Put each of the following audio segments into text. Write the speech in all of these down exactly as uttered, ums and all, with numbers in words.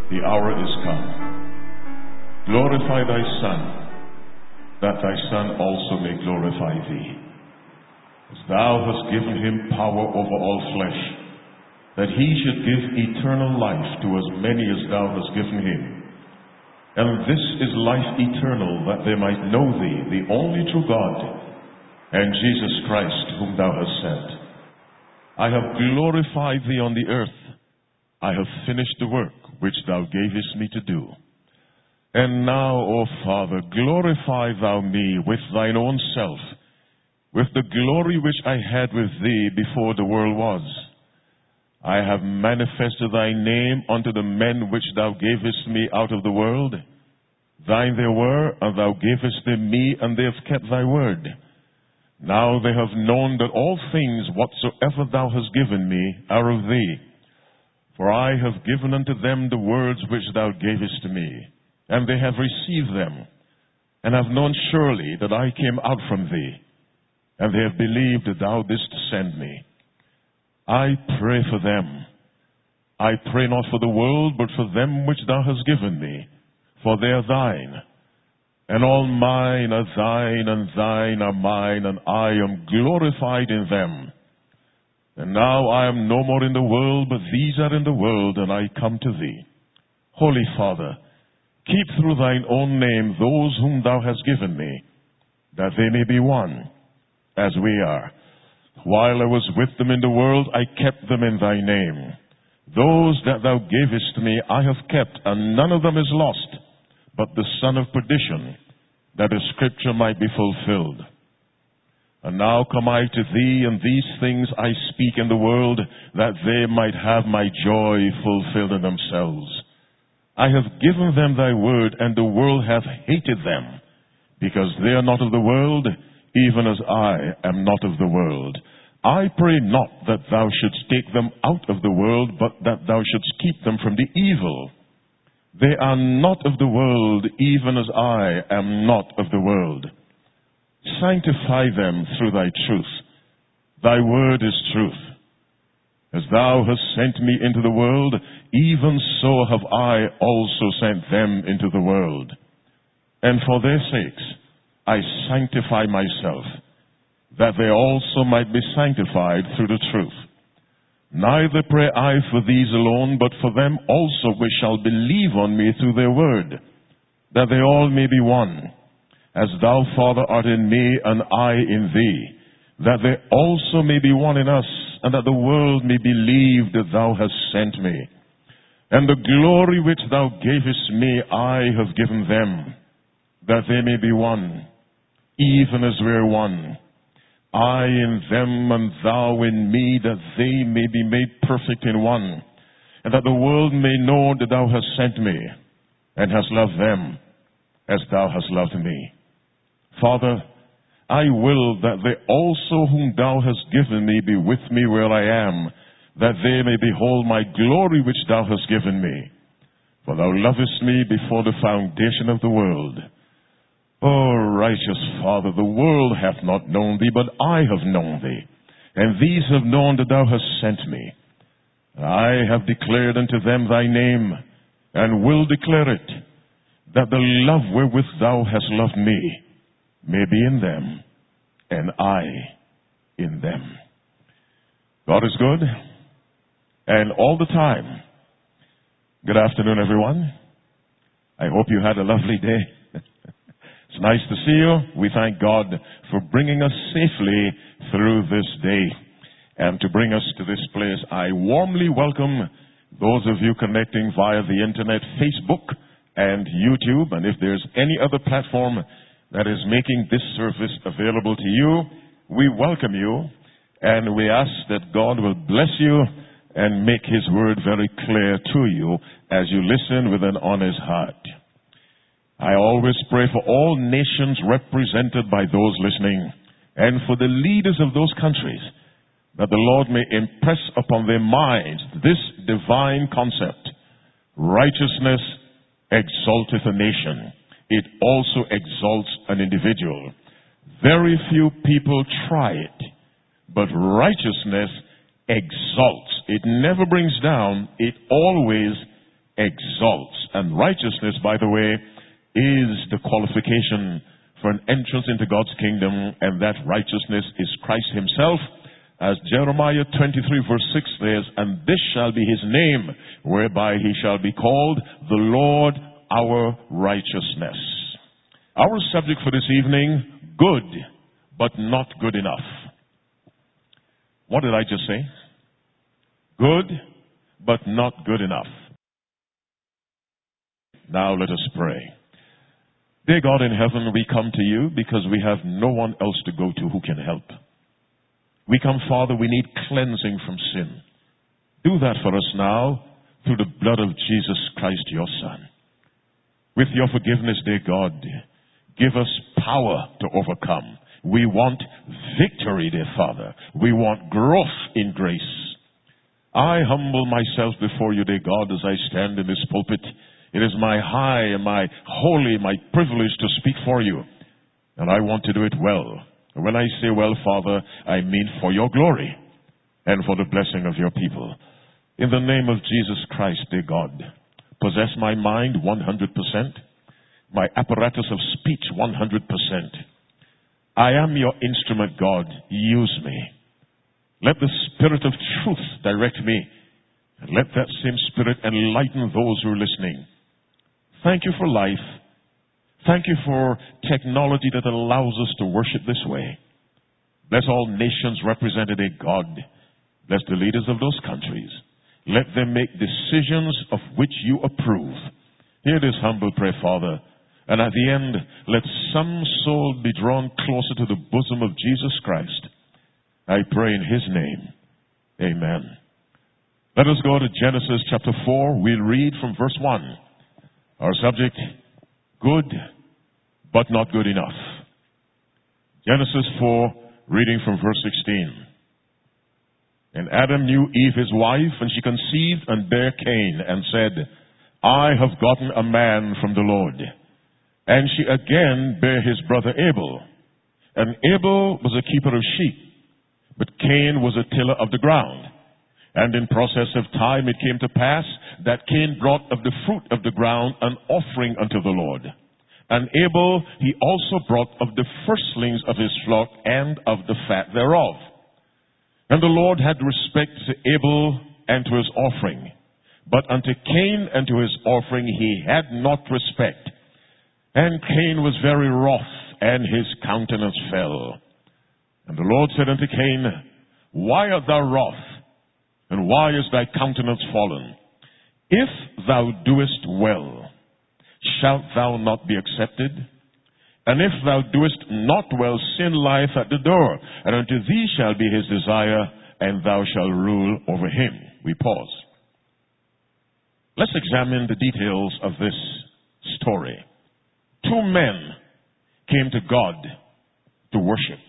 the hour is come. Glorify thy Son, that thy Son also may glorify thee. As thou hast given him power over all flesh, that he should give eternal life to as many as thou hast given him. And this is life eternal, that they might know thee, the only true God, and Jesus Christ, whom thou hast sent. I have glorified thee on the earth. I have finished the work which thou gavest me to do. And now, O Father, glorify thou me with thine own self, with the glory which I had with thee before the world was. I have manifested thy name unto the men which thou gavest me out of the world. Thine they were, and thou gavest them me, and they have kept thy word. Now they have known that all things whatsoever thou hast given me are of thee. For I have given unto them the words which thou gavest to me, and they have received them, and have known surely that I came out from thee, and they have believed that thou didst send me. I pray for them. I pray not for the world, but for them which thou hast given me, for they are thine. And all mine are thine, and thine are mine, and I am glorified in them. And now I am no more in the world, but these are in the world, and I come to thee. Holy Father, keep through thine own name those whom thou hast given me, that they may be one, as we are. While I was with them in the world, I kept them in thy name. Those that thou gavest me I have kept, and none of them is lost, but the son of perdition, that the scripture might be fulfilled. And now come I to thee, and these things I speak in the world, that they might have my joy fulfilled in themselves. I have given them thy word, and the world hath hated them, because they are not of the world, even as I am not of the world. I pray not that thou shouldst take them out of the world, but that thou shouldst keep them from the evil. They are not of the world, even as I am not of the world. Sanctify them through thy truth. Thy word is truth. As thou hast sent me into the world, even so have I also sent them into the world. And for their sakes I sanctify myself, that they also might be sanctified through the truth. Neither pray I for these alone, but for them also which shall believe on me through their word, that they all may be one, as thou, Father, art in me, and I in thee, that they also may be one in us, and that the world may believe that thou hast sent me. And the glory which thou gavest me I have given them, that they may be one, even as we are one. I in them, and thou in me, that they may be made perfect in one, and that the world may know that thou hast sent me, and hast loved them as thou hast loved me. Father, I will that they also whom thou hast given me be with me where I am, that they may behold my glory which thou hast given me. For thou lovest me before the foundation of the world. O righteous Father, the world hath not known thee, but I have known thee, and these have known that thou hast sent me. And I have declared unto them thy name, and will declare it, that the love wherewith thou hast loved me may be in them, and I in them. God is good, and all the time. Good afternoon, everyone. I hope you had a lovely day. It's nice to see you. We thank God for bringing us safely through this day and to bring us to this place. I warmly welcome those of you connecting via the internet, Facebook and YouTube. And if there's any other platform that is making this service available to you, we welcome you and we ask that God will bless you and make His word very clear to you as you listen with an honest heart. I always pray for all nations represented by those listening and for the leaders of those countries, that the Lord may impress upon their minds this divine concept. Righteousness exalteth a nation. It also exalts an individual. Very few people try it, but righteousness exalts. It never brings down. It always exalts. And righteousness, by the way, is the qualification for an entrance into God's kingdom, and that righteousness is Christ himself. As Jeremiah twenty-three verse six says, and this shall be his name, whereby he shall be called the Lord our righteousness. Our subject for this evening, good, but not good enough. What did I just say? Good, but not good enough. Now let us pray. Dear God in heaven, we come to you because we have no one else to go to who can help. We come, Father, we need cleansing from sin. Do that for us now through the blood of Jesus Christ, your Son. With your forgiveness, dear God, give us power to overcome. We want victory, dear Father. We want growth in grace. I humble myself before you, dear God, as I stand in this pulpit. It is my high and my holy, my privilege to speak for you. And I want to do it well. And when I say well, Father, I mean for your glory and for the blessing of your people. In the name of Jesus Christ, dear God, possess my mind one hundred percent, my apparatus of speech one hundred percent. I am your instrument, God. Use me. Let the Spirit of truth direct me, and let that same Spirit enlighten those who are listening. Thank you for life. Thank you for technology that allows us to worship this way. Bless all nations represented in God. Bless the leaders of those countries. Let them make decisions of which you approve. Hear this humble prayer, Father. And at the end, let some soul be drawn closer to the bosom of Jesus Christ. I pray in his name. Amen. Let us go to Genesis chapter four. We'll read from verse one. Our subject, good, but not good enough. Genesis four, reading from verse sixteen. And Adam knew Eve his wife, and she conceived and bare Cain, and said, I have gotten a man from the Lord. And she again bare his brother Abel. And Abel was a keeper of sheep, but Cain was a tiller of the ground. And in process of time it came to pass that Cain brought of the fruit of the ground an offering unto the Lord. And Abel he also brought of the firstlings of his flock and of the fat thereof. And the Lord had respect to Abel and to his offering, but unto Cain and to his offering he had not respect. And Cain was very wroth, and his countenance fell. And the Lord said unto Cain, Why art thou wroth? And why is thy countenance fallen? If thou doest well, shalt thou not be accepted? And if thou doest not well, sin lieth at the door, and unto thee shall be his desire, and thou shalt rule over him. We pause. Let's examine the details of this story. Two men came to God to worship.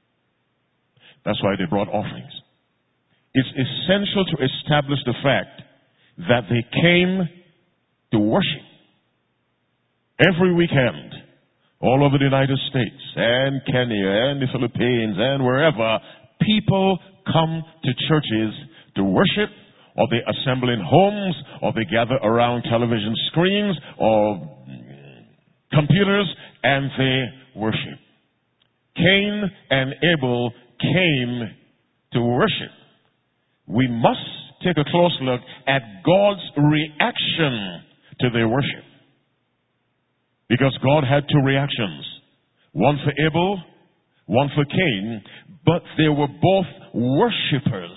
That's why they brought offerings. It's essential to establish the fact that they came to worship. Every weekend, all over the United States and Kenya and the Philippines and wherever, people come to churches to worship, or they assemble in homes, or they gather around television screens or computers and they worship. Cain and Abel came to worship. We must take a close look at God's reaction to their worship. Because God had two reactions. One for Abel, one for Cain, but they were both worshipers.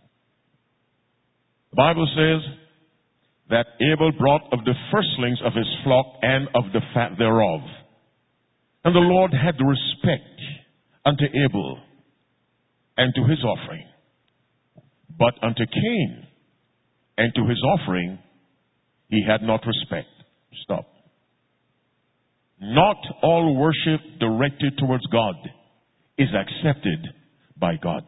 The Bible says that Abel brought of the firstlings of his flock and of the fat thereof. And the Lord had respect unto Abel and to his offering. But unto Cain and to his offering, he had not respect. Stop. Not all worship directed towards God is accepted by God.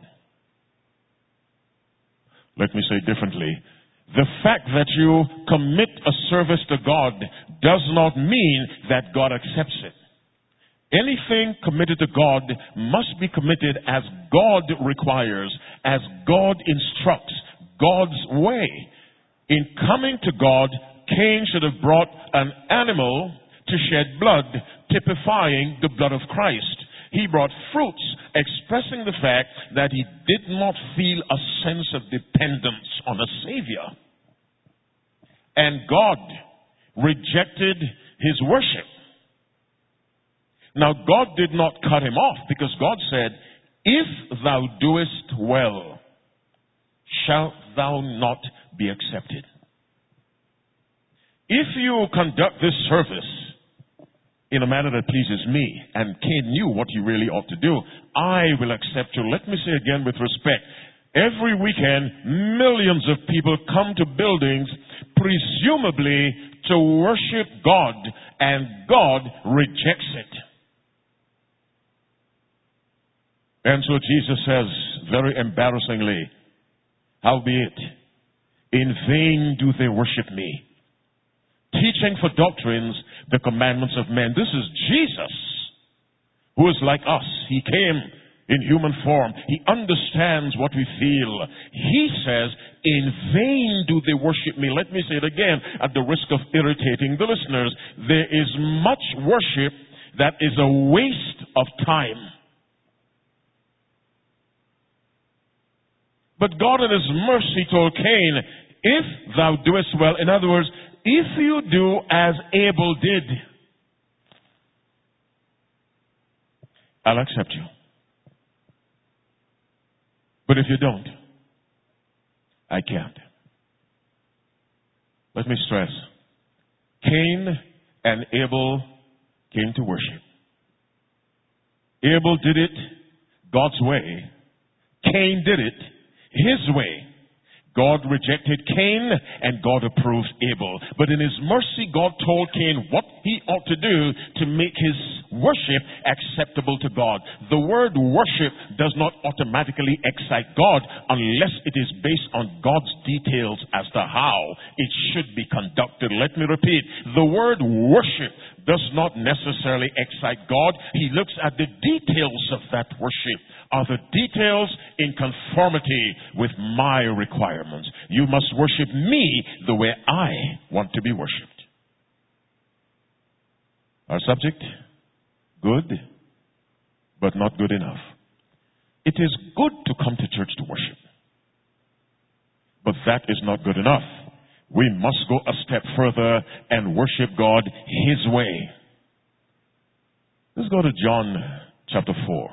Let me say it differently. The fact that you commit a service to God does not mean that God accepts it. Anything committed to God must be committed as God requires, as God instructs, God's way. In coming to God, Cain should have brought an animal to shed blood, typifying the blood of Christ. He brought fruits, expressing the fact that he did not feel a sense of dependence on a Savior. And God rejected his worship. Now, God did not cut him off, because God said, if thou doest well, shalt thou not be accepted. If you conduct this service in a manner that pleases me, and Cain knew what he really ought to do, I will accept you. Let me say again with respect, every weekend, millions of people come to buildings presumably to worship God, and God rejects it. And so Jesus says, very embarrassingly, howbeit, in vain do they worship me, teaching for doctrines the commandments of men. This is Jesus, who is like us. He came in human form. He understands what we feel. He says, in vain do they worship me. Let me say it again, at the risk of irritating the listeners. There is much worship that is a waste of time. But God in his mercy told Cain, if thou doest well, in other words, if you do as Abel did, I'll accept you. But if you don't, I can't. Let me stress, Cain and Abel came to worship. Abel did it God's way. Cain did it his way. God rejected Cain and God approved Abel. But in his mercy, God told Cain what he ought to do to make his worship acceptable to God. The word worship does not automatically excite God unless it is based on God's details as to how it should be conducted. Let me repeat. The word worship does not necessarily excite God. He looks at the details of that worship. Are the details in conformity with my requirements? You must worship me the way I want to be worshipped. Our subject, good, but not good enough. It is good to come to church to worship, but that is not good enough. We must go a step further and worship God his way. Let's go to John chapter four.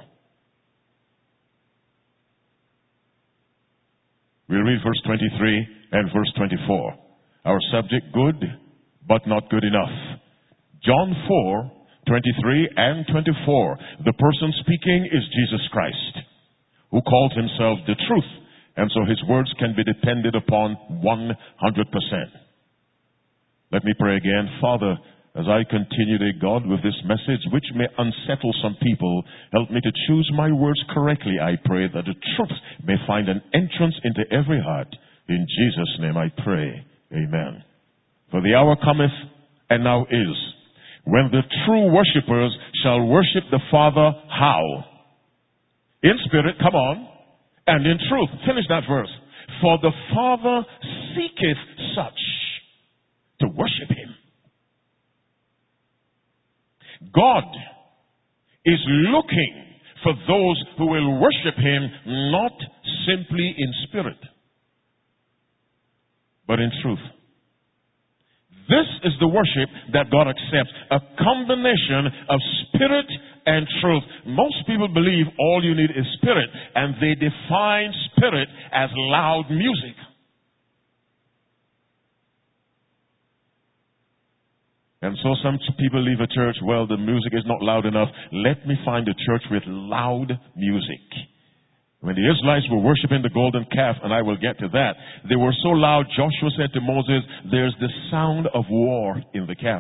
We'll read verse twenty-three and verse twenty-four. Our subject, good, but not good enough. John four, twenty-three and twenty-four. The person speaking is Jesus Christ, who calls himself the truth, and so his words can be depended upon one hundred percent. Let me pray again. Father, as I continue, dear God, with this message, which may unsettle some people, help me to choose my words correctly, I pray, that the truth may find an entrance into every heart. In Jesus' name I pray. Amen. For the hour cometh, and now is, when the true worshippers shall worship the Father how? In spirit, come on, and in truth. Finish that verse. For the Father seeketh such to worship him. God is looking for those who will worship him not simply in spirit, but in truth. This is the worship that God accepts, a combination of spirit and truth. Most people believe all you need is spirit, and they define spirit as loud music. And so some people leave a church, well, the music is not loud enough. Let me find a church with loud music. When the Israelites were worshiping the golden calf, and I will get to that, they were so loud, Joshua said to Moses, there's the sound of war in the camp.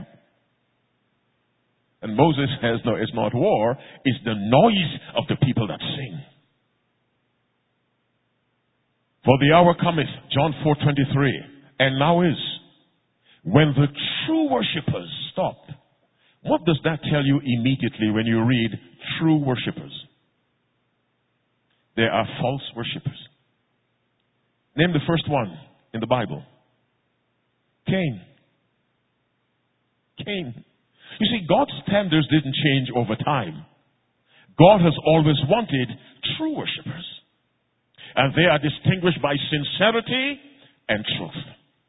And Moses says, no, it's not war, it's the noise of the people that sing. For the hour cometh, John four twenty-three, and now is, when the true worshippers stop. What does that tell you immediately when you read true worshippers? There are false worshippers. Name the first one in the Bible. Cain. Cain. You see, God's standards didn't change over time. God has always wanted true worshipers. And they are distinguished by sincerity and truth.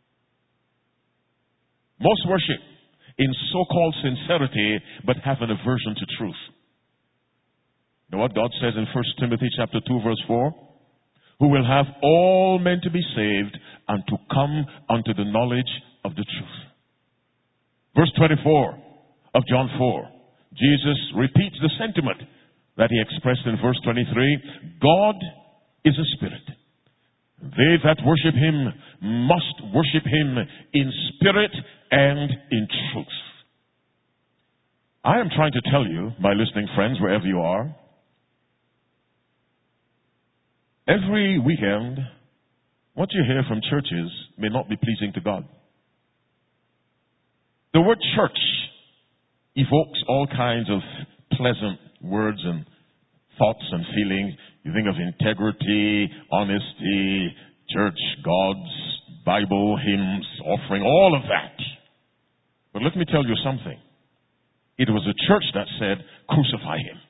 Most worship in so-called sincerity, but have an aversion to truth. You know what God says in First Timothy chapter two, verse four? Who will have all men to be saved and to come unto the knowledge of the truth. Verse twenty-four of John four, Jesus repeats the sentiment that he expressed in verse twenty-three. God is a spirit. They that worship him must worship him in spirit and in truth. I am trying to tell you, my listening friends, wherever you are, every weekend, what you hear from churches may not be pleasing to God. The word church evokes all kinds of pleasant words and thoughts and feelings. You think of integrity, honesty, church, gods, Bible, hymns, offering, all of that. But let me tell you something. It was a church that said, crucify him.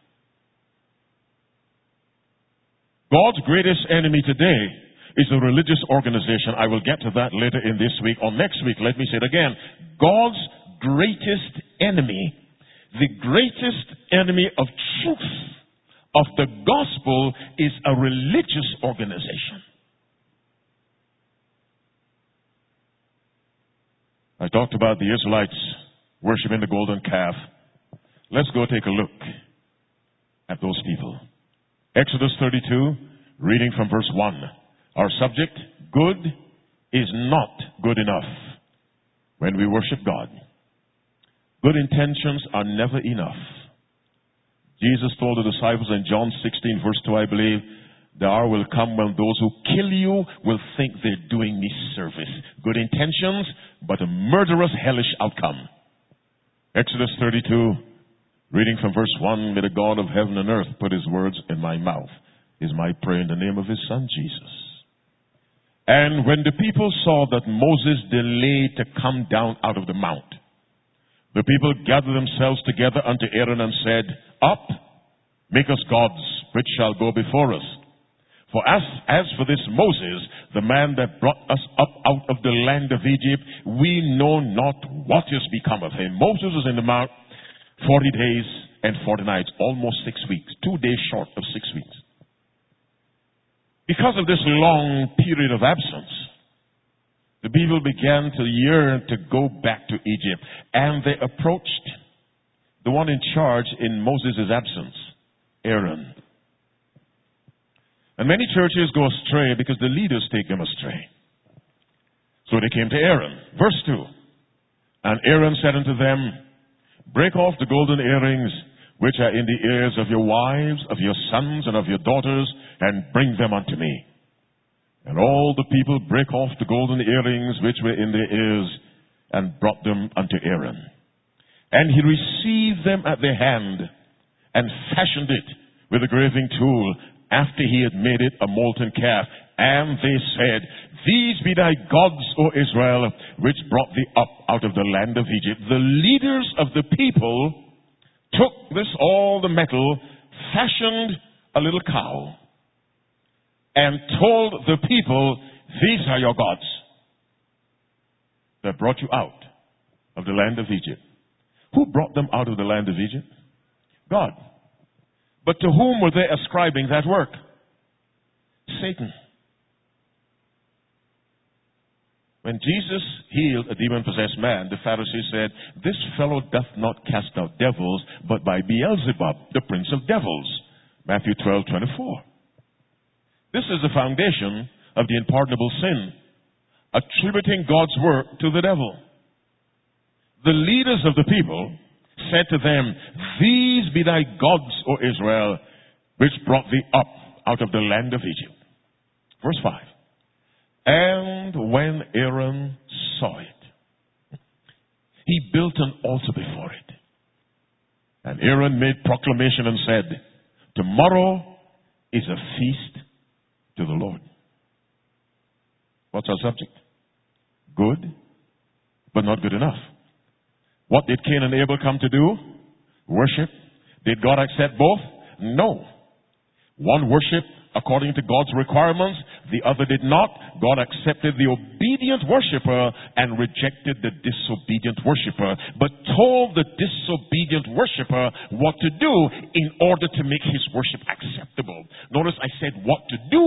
God's greatest enemy today is a religious organization. I will get to that later in this week or next week. Let me say it again. God's greatest enemy, the greatest enemy of truth, of the gospel, is a religious organization. I talked about the Israelites worshiping the golden calf. Let's go take a look at those people. Exodus thirty-two, reading from verse one. Our subject, good is not good enough when we worship God. Good intentions are never enough. Jesus told the disciples in John sixteen, verse two, I believe, the hour will come when those who kill you will think they're doing me service. Good intentions, but a murderous, hellish outcome. Exodus thirty-two, reading from verse one, may the God of heaven and earth put his words in my mouth, is my prayer in the name of his son Jesus. And when the people saw that Moses delayed to come down out of the mount, the people gathered themselves together unto Aaron and said, up, make us gods, which shall go before us. For as, as for this Moses, the man that brought us up out of the land of Egypt, we know not what is become of him. Moses was in the mount forty days and forty nights, almost six weeks, two days short of six weeks. Because of this long period of absence, the people began to yearn to go back to Egypt, and they approached the one in charge in Moses' absence, Aaron. And many churches go astray because the leaders take them astray. So they came to Aaron. Verse two. And Aaron said unto them, break off the golden earrings which are in the ears of your wives, of your sons, and of your daughters, and bring them unto me. And all the people brake off the golden earrings which were in their ears, and brought them unto Aaron. And he received them at their hand, and fashioned it with a graving tool, after he had made it a molten calf. And they said, these be thy gods, O Israel, which brought thee up out of the land of Egypt. The leaders of the people took this, all the metal, fashioned a little cow, and told the people, these are your gods that brought you out of the land of Egypt. Who brought them out of the land of Egypt? God. But to whom were they ascribing that work? Satan. When Jesus healed a demon-possessed man, the Pharisees said, this fellow doth not cast out devils, but by Beelzebub, the prince of devils. Matthew twelve, twenty-four. This is the foundation of the unpardonable sin, attributing God's work to the devil. The leaders of the people said to them, these be thy gods, O Israel, which brought thee up out of the land of Egypt. Verse five. And when Aaron saw it, he built an altar before it. And Aaron made proclamation and said, tomorrow is a feast to the Lord. What's our subject? Good, but not good enough. What did Cain and Abel come to do? Worship. Did God accept both? No. One worshiped according to God's requirements, the other did not. God accepted the obedient worshiper and rejected the disobedient worshiper, but told the disobedient worshiper what to do in order to make his worship acceptable. Notice I said what to do.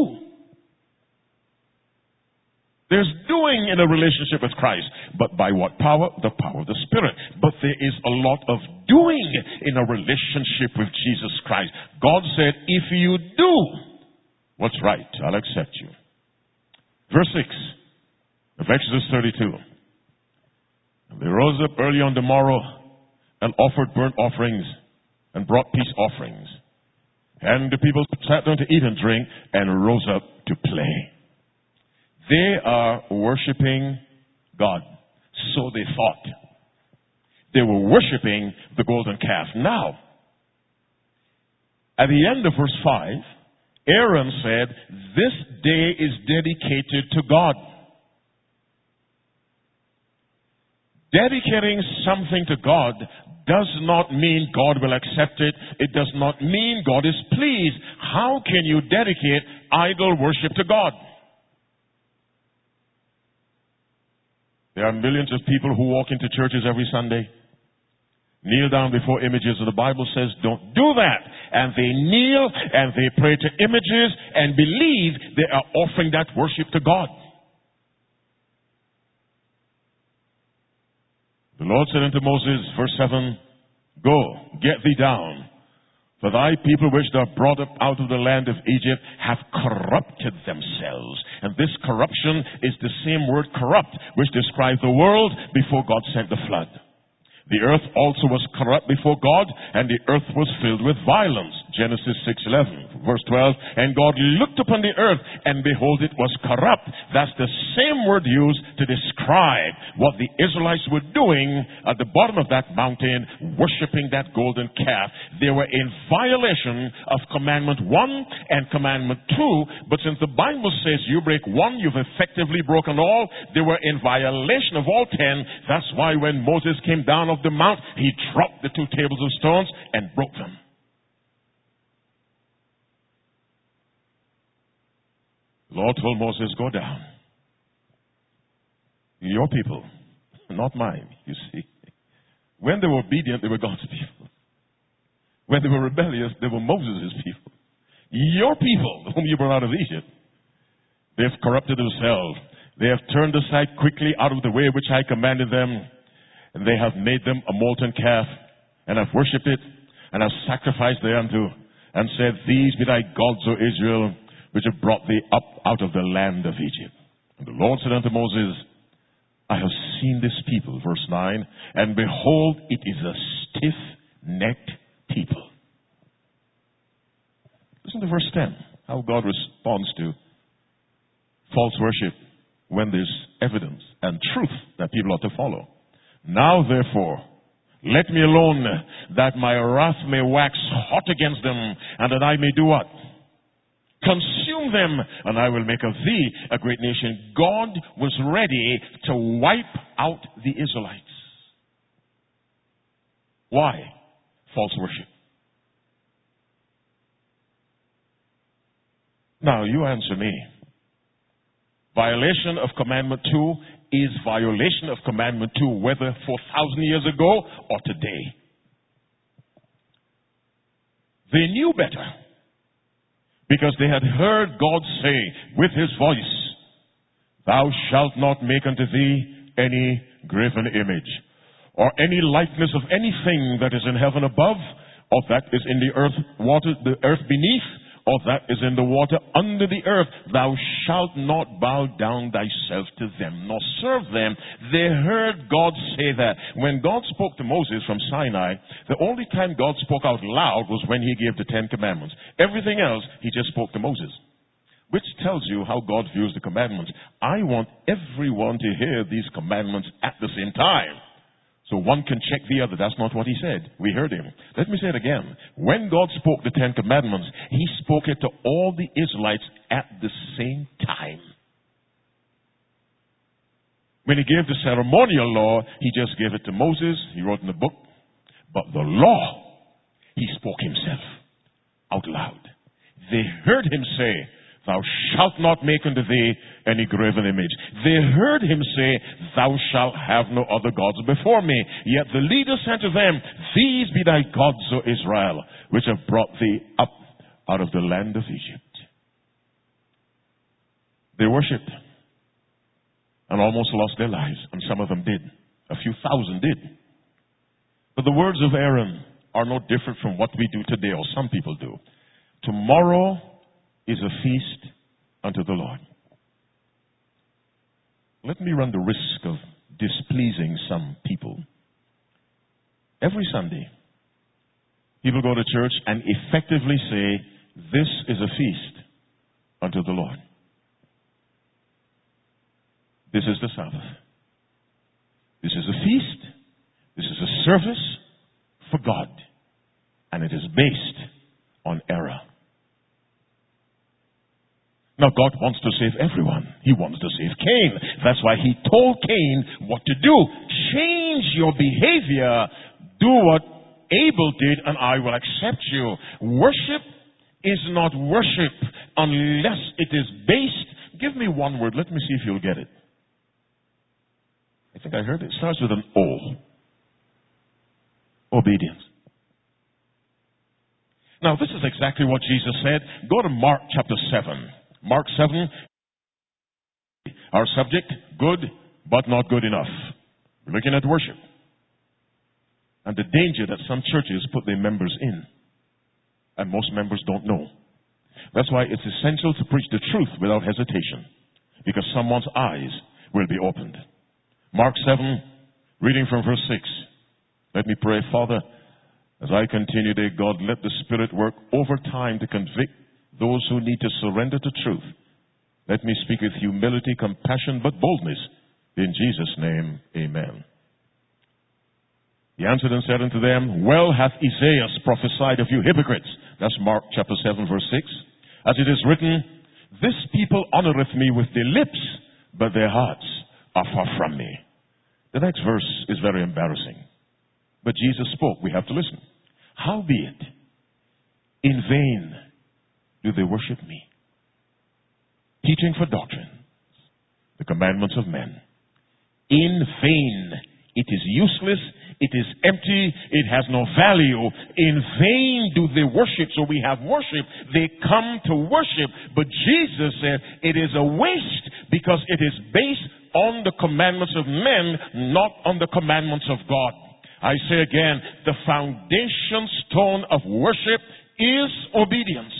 There's doing in a relationship with Christ, but by what power? The power of the Spirit. But there is a lot of doing in a relationship with Jesus Christ. God said, if you do what's right, I'll accept you. Verse six of Exodus thirty-two. And they rose up early on the morrow and offered burnt offerings and brought peace offerings. And the people sat down to eat and drink and rose up to play. They are worshiping God. So they thought. They were worshiping the golden calf. Now, at the end of verse five, Aaron said, this day is dedicated to God. Dedicating something to God does not mean God will accept it. It does not mean God is pleased. How can you dedicate idol worship to God? There are millions of people who walk into churches every Sunday, kneel down before images, and the Bible says don't do that. And they kneel and they pray to images and believe they are offering that worship to God. The Lord said unto Moses, verse seven, go, get thee down, for thy people which thou brought up out of the land of Egypt have corrupted themselves. And this corruption is the same word corrupt, which describes the world before God sent the flood. The earth also was corrupt before God, and the earth was filled with violence. Genesis six eleven, verse twelve. And God looked upon the earth, and behold, it was corrupt. That's the same word used to describe what the Israelites were doing at the bottom of that mountain, worshiping that golden calf. They were in violation of commandment one and commandment two, but since the Bible says you break one, you've effectively broken all. They were in violation of all ten. That's why when Moses came down off the mount, he dropped the two tables of stones and broke them. The Lord told Moses, go down. Your people, not mine, you see. When they were obedient, they were God's people. When they were rebellious, they were Moses' people. Your people, whom you brought out of Egypt, they've corrupted themselves. They have turned aside quickly out of the way which I commanded them. And they have made them a molten calf, and have worshipped it, and have sacrificed thereunto, and said, these be thy gods, O Israel, which have brought thee up out of the land of Egypt. And the Lord said unto Moses, I have seen this people, verse nine, and behold, it is a stiff-necked people. Listen to verse ten, how God responds to false worship when there's evidence and truth that people ought to follow. Now, therefore, let me alone, that my wrath may wax hot against them, and that I may do what? Consume them, and I will make of thee a great nation. God was ready to wipe out the Israelites. Why? False worship. Now, you answer me. Violation of commandment two is violation of commandment two, whether four thousand years ago or today. They knew better because they had heard God say with his voice, thou shalt not make unto thee any graven image or any likeness of anything that is in heaven above, or that is in the earth water, the earth beneath, or that is in the water under the earth. Thou shalt not bow down thyself to them, nor serve them. They heard God say that. When God spoke to Moses from Sinai, the only time God spoke out loud was when he gave the Ten Commandments. Everything else, he just spoke to Moses. Which tells you how God views the commandments. I want everyone to hear these commandments at the same time. So one can check the other. That's not what he said. We heard him. Let me say it again. When God spoke the Ten Commandments, he spoke it to all the Israelites at the same time. When he gave the ceremonial law, he just gave it to Moses. He wrote in the book. But the law, he spoke himself out loud. They heard him say, thou shalt not make unto thee any graven image. They heard him say, thou shalt have no other gods before me. Yet the leader said to them, these be thy gods, O Israel, which have brought thee up out of the land of Egypt. They worshipped and almost lost their lives, and some of them did. A few thousand did. But the words of Aaron are no different from what we do today, or some people do. Tomorrow is a feast unto the Lord. Let me run the risk of displeasing some people. Every Sunday, people go to church and effectively say, this is a feast unto the Lord. This is the Sabbath. This is a feast. This is a service for God. And it is based on error. Now, God wants to save everyone. He wants to save Cain. That's why he told Cain what to do. Change your behavior. Do what Abel did, and I will accept you. Worship is not worship unless it is based. Give me one word. Let me see if you'll get it. I think I heard it. It starts with an O. Obedience. Now, this is exactly what Jesus said. Go to Mark chapter seven. Mark seven, our subject, good, but not good enough. We're looking at worship. And the danger that some churches put their members in. And most members don't know. That's why it's essential to preach the truth without hesitation. Because someone's eyes will be opened. Mark seven, reading from verse six. Let me pray, Father, as I continue, dear God, let the Spirit work over time to convict those who need to surrender to truth. Let me speak with humility, compassion, but boldness. In Jesus' name, amen. He answered and said unto them, well hath Isaiah prophesied of you hypocrites. That's Mark chapter seven, verse six. As it is written, this people honoreth me with their lips, but their hearts are far from me. The next verse is very embarrassing. But Jesus spoke. We have to listen. Howbeit, in vain do they worship me, teaching for doctrine the commandments of men. In vain. It is useless. It is empty. It has no value. In vain do they worship. So we have worship. They come to worship. But Jesus said it is a waste because it is based on the commandments of men, not on the commandments of God. I say again, the foundation stone of worship is obedience.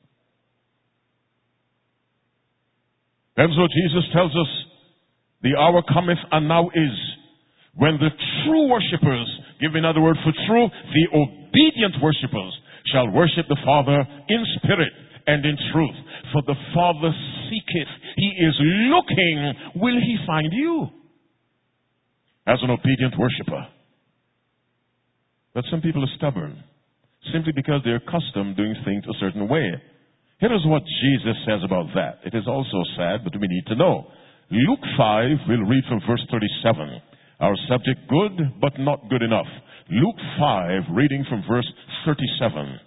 And so Jesus tells us, the hour cometh and now is, when the true worshippers, give in other words for true, the obedient worshippers shall worship the Father in spirit and in truth. For the Father seeketh, he is looking, will he find you? As an obedient worshipper. But some people are stubborn, simply because they're accustomed doing things a certain way. Here is what Jesus says about that. It is also sad, but we need to know. Luke five, we'll read from verse thirty-seven. Our subject, good, but not good enough. Luke five, reading from verse thirty-seven.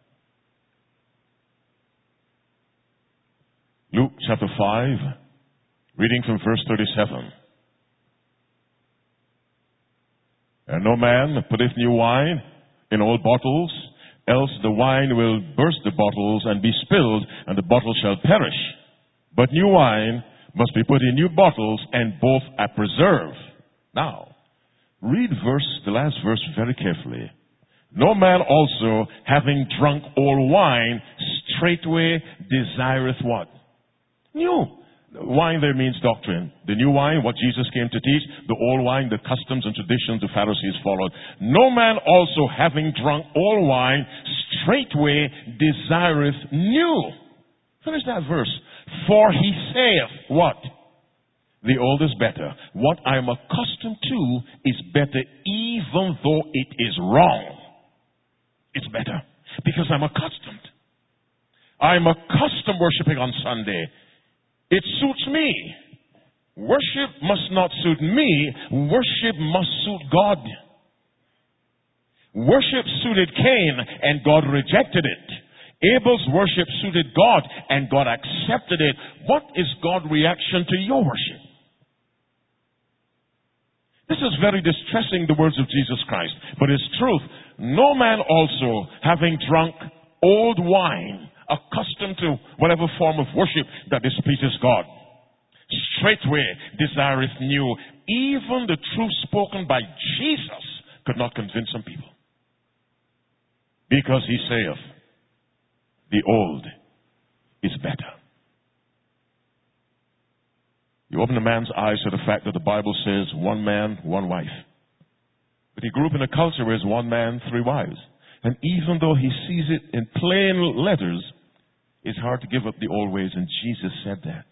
Luke chapter five, reading from verse thirty-seven. And no man putteth new wine in old bottles, else the wine will burst the bottles and be spilled, and the bottle shall perish. But new wine must be put in new bottles, and both are preserved. Now, read verse, the last verse very carefully. No man also, having drunk old wine, straightway desireth what? New. Wine there means doctrine. The new wine, what Jesus came to teach. The old wine, the customs and traditions the Pharisees followed. No man also, having drunk old wine, straightway desireth new. Finish that verse. For he saith, what? The old is better. What I am accustomed to is better, even though it is wrong. It's better. Because I'm accustomed. I'm accustomed worshiping on Sunday. It suits me. Worship must not suit me. Worship must suit God. Worship suited Cain, and God rejected it. Abel's worship suited God, and God accepted it. What is God's reaction to your worship? This is very distressing, the words of Jesus Christ, but it's truth. No man also, having drunk old wine, accustomed to whatever form of worship that displeases God, straightway desireth new. Even the truth spoken by Jesus could not convince some people. Because he saith, the old is better. You open a man's eyes to the fact that the Bible says one man, one wife. But he grew up in a culture where it's one man, three wives. And even though he sees it in plain letters, it's hard to give up the old ways, and Jesus said that.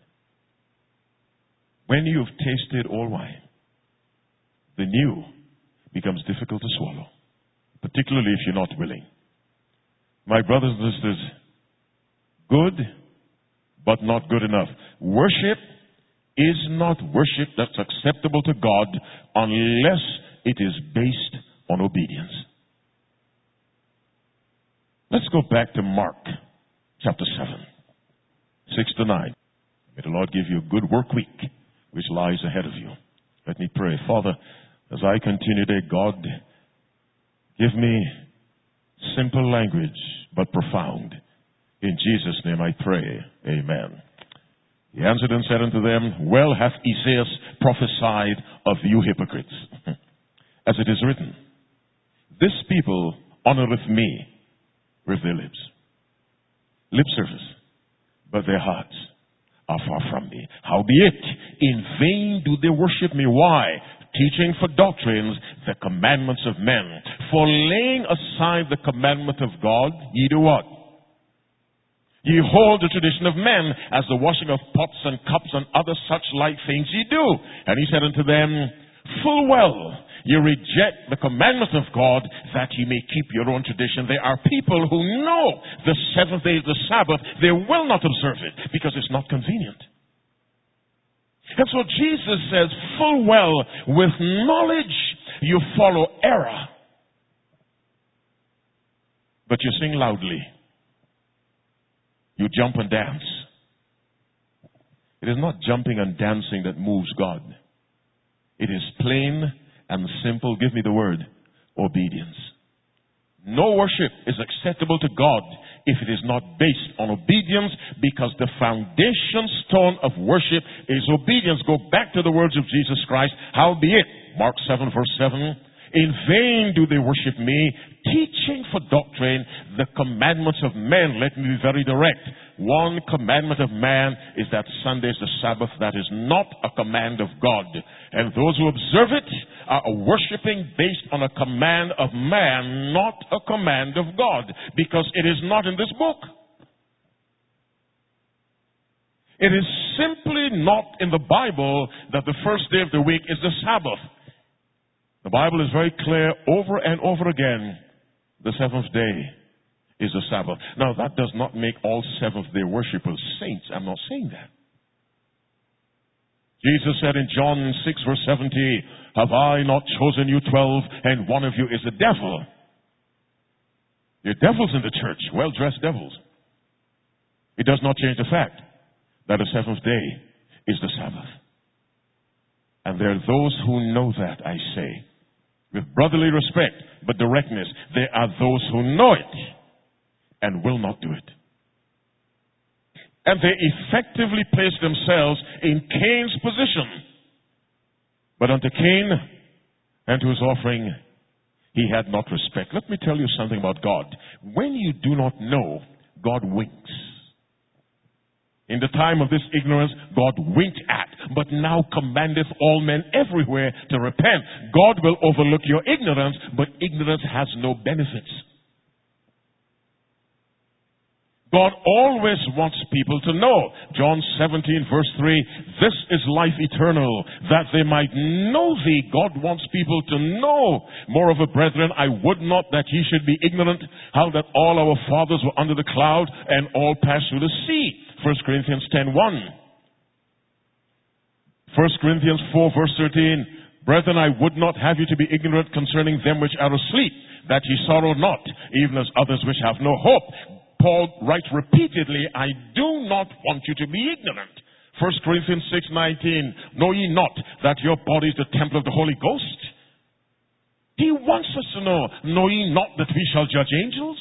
When you've tasted old wine, the new becomes difficult to swallow, particularly if you're not willing. My brothers and sisters, good, but not good enough. Worship is not worship that's acceptable to God unless it is based on obedience. Let's go back to Mark chapter seven, six to nine. May the Lord give you a good work week which lies ahead of you. Let me pray. Father, as I continue today, God, give me simple language but profound. In Jesus' name I pray. Amen. He answered and said unto them, well hath Esaias prophesied of you hypocrites, as it is written, this people honoreth me with their lips. Lip service, but their hearts are far from me. Howbeit, in vain do they worship me. Why? Teaching for doctrines the commandments of men. For laying aside the commandment of God, ye do what? Ye hold the tradition of men, as the washing of pots and cups and other such like things ye do. And he said unto them, full well, ye reject the commandments of God, that ye may keep your own tradition. There are people who know the seventh day is the Sabbath. They will not observe it, because it's not convenient. And so Jesus says, full well, with knowledge you follow error, but you sing loudly. You jump and dance. It is not jumping and dancing that moves God. It is plain and simple, give me the word, obedience. No worship is acceptable to God if it is not based on obedience, because the foundation stone of worship is obedience. Go back to the words of Jesus Christ. Howbeit, Mark seven verse seven, in vain do they worship me, teaching for doctrine the commandments of men. Let me be very direct. One commandment of man is that Sunday is the Sabbath. That is not a command of God. And those who observe it are worshiping based on a command of man, not a command of God, because it is not in this book. It is simply not in the Bible that the first day of the week is the Sabbath. The Bible is very clear over and over again. The seventh day is the Sabbath. Now, that does not make all seventh-day worshipers saints. I'm not saying that. Jesus said in John six verse seventy, have I not chosen you twelve, and one of you is a devil? There are devils in the church, well-dressed devils. It does not change the fact that the seventh day is the Sabbath. And there are those who know that, I say, with brotherly respect, but directness. There are those who know it and will not do it. And they effectively place themselves in Cain's position. But unto Cain and to his offering, he had not respect. Let me tell you something about God. When you do not know, God winks. In the time of this ignorance, God winked at, but now commandeth all men everywhere to repent. God will overlook your ignorance, but ignorance has no benefits. God always wants people to know. John seventeen verse three, this is life eternal, that they might know thee. God wants people to know. Moreover, brethren, I would not that ye should be ignorant, how that all our fathers were under the cloud, and all passed through the sea. First Corinthians ten one. First Corinthians four verse thirteen. Brethren, I would not have you to be ignorant concerning them which are asleep, that ye sorrow not, even as others which have no hope. Paul writes repeatedly, I do not want you to be ignorant. First Corinthians six nineteen. Know ye not that your body is the temple of the Holy Ghost? He wants us to know. Know ye not that we shall judge angels?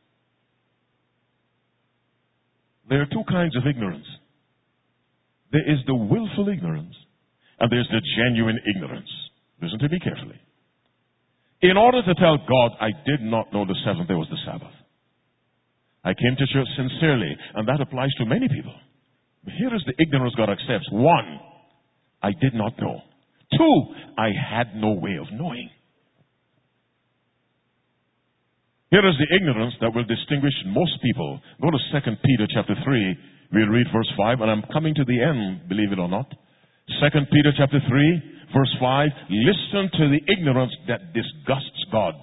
There are two kinds of ignorance. There is the willful ignorance, and there's the genuine ignorance. Listen to me carefully. In order to tell God, I did not know the seventh day was the Sabbath, I came to church sincerely, and that applies to many people. But here is the ignorance God accepts. One, I did not know. Two, I had no way of knowing. Here is the ignorance that will distinguish most people. Go to Second Peter chapter three. We'll read verse five, and I'm coming to the end, believe it or not. Second Peter chapter three, verse five. Listen to the ignorance that disgusts God.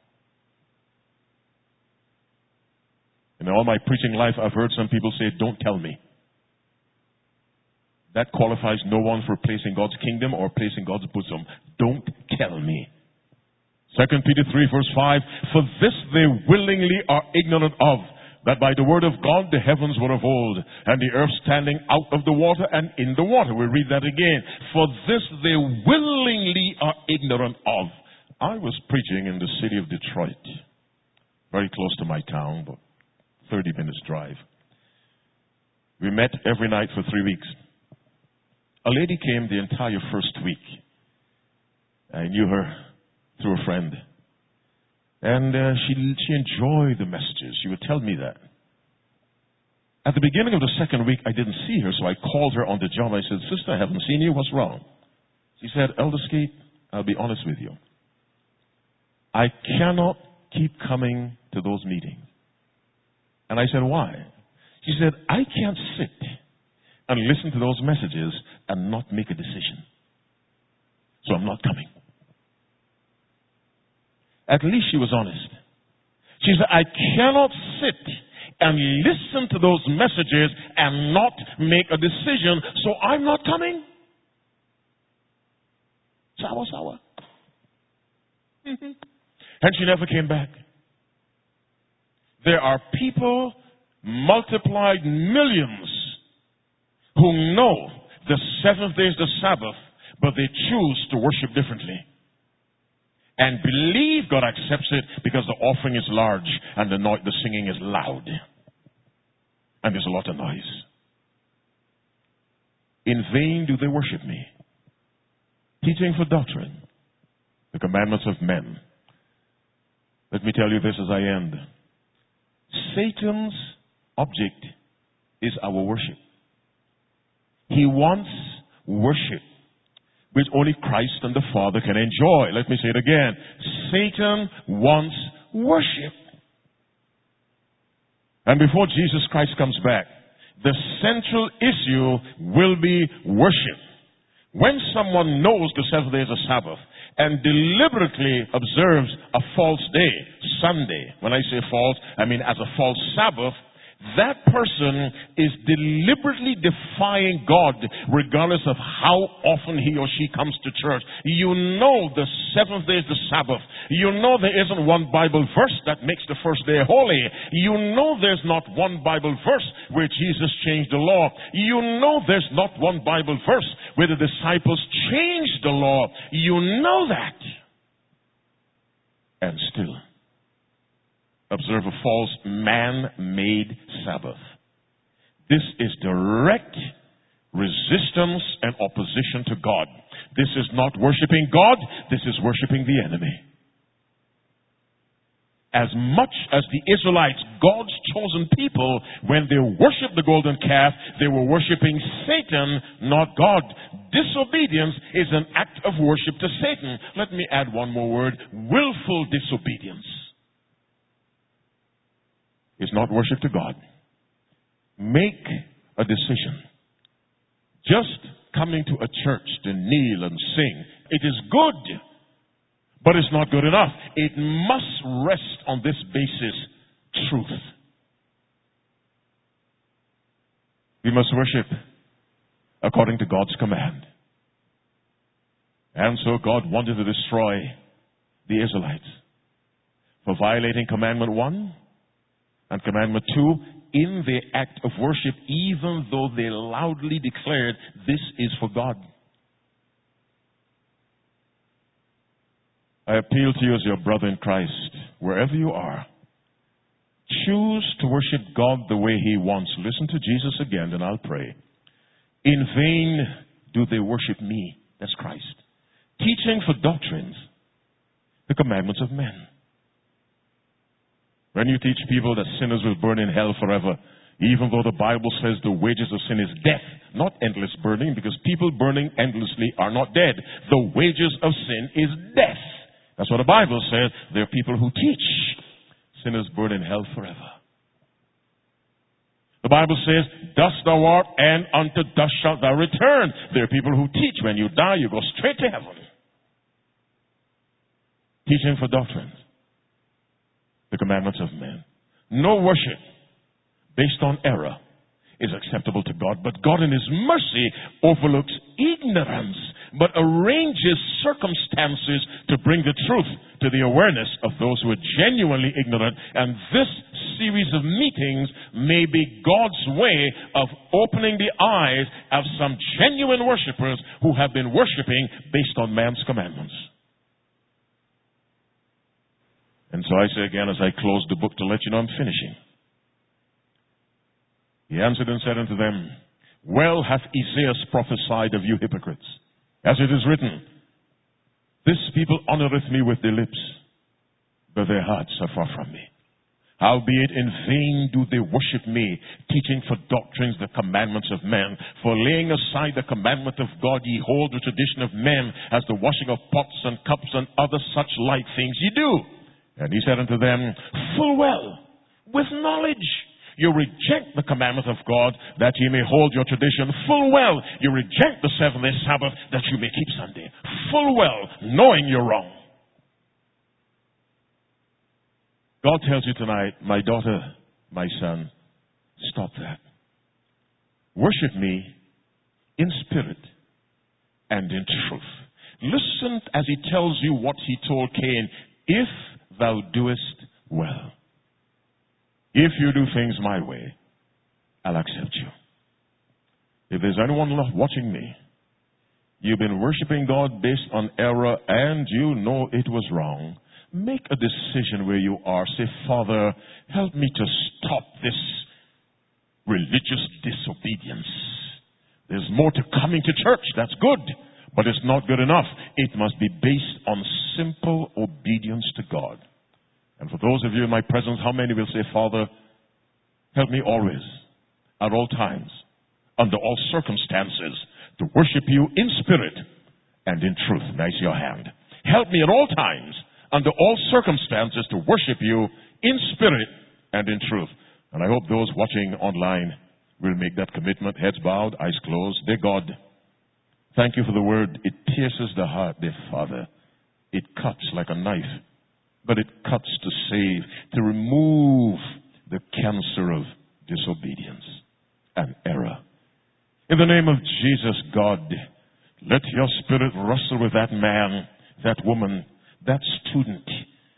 In all my preaching life, I've heard some people say, don't tell me. That qualifies no one for placing God's kingdom or placing God's bosom. Don't tell me. Second Peter three verse five, for this they willingly are ignorant of, that by the word of God the heavens were of old, and the earth standing out of the water and in the water. We'll read that again. For this they willingly are ignorant of. I was preaching in the city of Detroit, very close to my town, but thirty minutes drive. We met every night for three weeks. A lady came the entire first week. I knew her through a friend. And uh, she, she enjoyed the messages. She would tell me that. At the beginning of the second week, I didn't see her, so I called her on the job. I said, Sister, I haven't seen you. What's wrong? She said, Elder Skeet, I'll be honest with you. I cannot keep coming to those meetings. And I said, why? She said, I can't sit and listen to those messages and not make a decision. So I'm not coming. At least she was honest. She said, I cannot sit and listen to those messages and not make a decision, so I'm not coming. Sour, sour. Mm-hmm. And she never came back. There are people, multiplied millions, who know the seventh day is the Sabbath, but they choose to worship differently. And believe God accepts it because the offering is large and the, no- the singing is loud. And there's a lot of noise. In vain do they worship me, teaching for doctrine the commandments of men. Let me tell you this as I end. Satan's object is our worship. He wants worship which only Christ and the Father can enjoy. Let me say it again. Satan wants worship. And before Jesus Christ comes back, the central issue will be worship. When someone knows the seventh day is a Sabbath and deliberately observes a false day, Sunday, when I say false, I mean as a false Sabbath, that person is deliberately defying God regardless of how often he or she comes to church. You know the seventh day is the Sabbath. You know there isn't one Bible verse that makes the first day holy. You know there's not one Bible verse where Jesus changed the law. You know there's not one Bible verse where the disciples changed the law. You know that. And still observe a false man-made Sabbath. This is direct resistance and opposition to God. This is not worshiping God. This is worshiping the enemy. As much as the Israelites, God's chosen people, when they worshiped the golden calf, they were worshiping Satan, not God. Disobedience is an act of worship to Satan. Let me add one more word. Willful disobedience is not worship to God. Make a decision. Just coming to a church to kneel and sing, it is good, but it's not good enough. It must rest on this basis, truth. We must worship according to God's command. And so God wanted to destroy the Israelites for violating commandment one and commandment two in the act of worship, even though they loudly declared, this is for God. I appeal to you as your brother in Christ, wherever you are, choose to worship God the way He wants. Listen to Jesus again, and I'll pray. In vain do they worship me, that's Christ, teaching for doctrines the commandments of men. When you teach people that sinners will burn in hell forever, even though the Bible says the wages of sin is death, not endless burning, because people burning endlessly are not dead. The wages of sin is death. That's what the Bible says. There are people who teach sinners burn in hell forever. The Bible says, dust thou art, and unto dust shalt thou return. There are people who teach when you die, you go straight to heaven. Teaching for doctrines, the commandments of men. No worship based on error is acceptable to God, but God in His mercy overlooks ignorance, but arranges circumstances to bring the truth to the awareness of those who are genuinely ignorant. And this series of meetings may be God's way of opening the eyes of some genuine worshipers who have been worshiping based on man's commandments. And so I say again, as I close the book, to let you know I'm finishing. He answered and said unto them, well hath Isaiah prophesied of you hypocrites, as it is written, this people honoureth me with their lips, but their hearts are far from me. Howbeit in vain do they worship me, teaching for doctrines the commandments of men. For laying aside the commandment of God, ye hold the tradition of men, as the washing of pots and cups and other such like things ye do. And he said unto them, full well, with knowledge, you reject the commandment of God, that ye may hold your tradition. Full well, you reject the seventh-day Sabbath, that you may keep Sunday. Full well, knowing you're wrong. God tells you tonight, my daughter, my son, stop that. Worship me in spirit and in truth. Listen as He tells you what He told Cain, if thou doest well. If you do things my way, I'll accept you. If there's anyone watching me, you've been worshiping God based on error and you know it was wrong, make a decision where you are. Say, Father, help me to stop this religious disobedience. There's more to coming to church. That's good. But it's not good enough. It must be based on simple obedience to God. And for those of you in my presence, how many will say, Father, help me always, at all times, under all circumstances, to worship you in spirit and in truth. Nice your hand. Help me at all times, under all circumstances, to worship you in spirit and in truth. And I hope those watching online will make that commitment. Heads bowed, eyes closed. Dear God, thank you for the word. It pierces the heart, dear Father. It cuts like a knife, but it cuts to save, to remove the cancer of disobedience and error. In the name of Jesus, God, let your spirit wrestle with that man, that woman, that student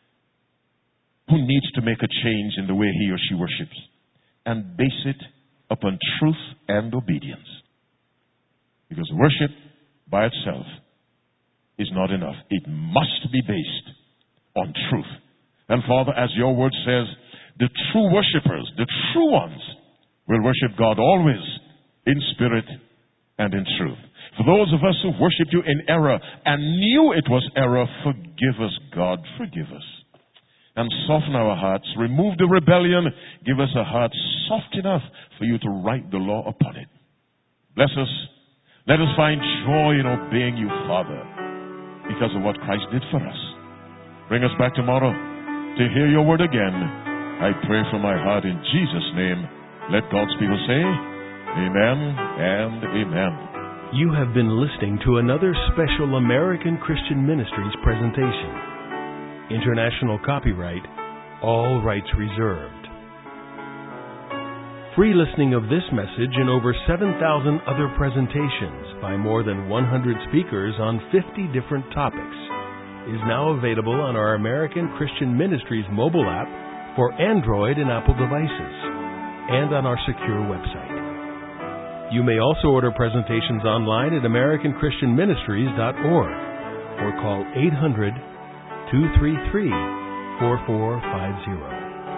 who needs to make a change in the way he or she worships and base it upon truth and obedience. Because worship by itself is not enough. It must be based on truth. And Father, as your word says, the true worshipers, the true ones, will worship God always in spirit and in truth. For those of us who worshiped you in error and knew it was error, forgive us, God, forgive us. And soften our hearts, remove the rebellion, give us a heart soft enough for you to write the law upon it. Bless us. Let us find joy in obeying you, Father, because of what Christ did for us. Bring us back tomorrow to hear your word again. I pray from my heart in Jesus' name. Let God's people say, amen and amen. You have been listening to another special American Christian Ministries presentation. International copyright, all rights reserved. Free listening of this message and over seven thousand other presentations by more than one hundred speakers on fifty different topics is now available on our American Christian Ministries mobile app for Android and Apple devices and on our secure website. You may also order presentations online at american christian ministries dot org or call eight hundred, two three three, four four five zero.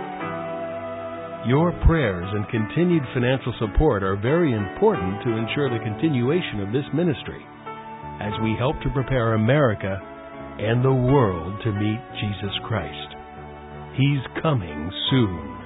Your prayers and continued financial support are very important to ensure the continuation of this ministry as we help to prepare America and the world to meet Jesus Christ. He's coming soon.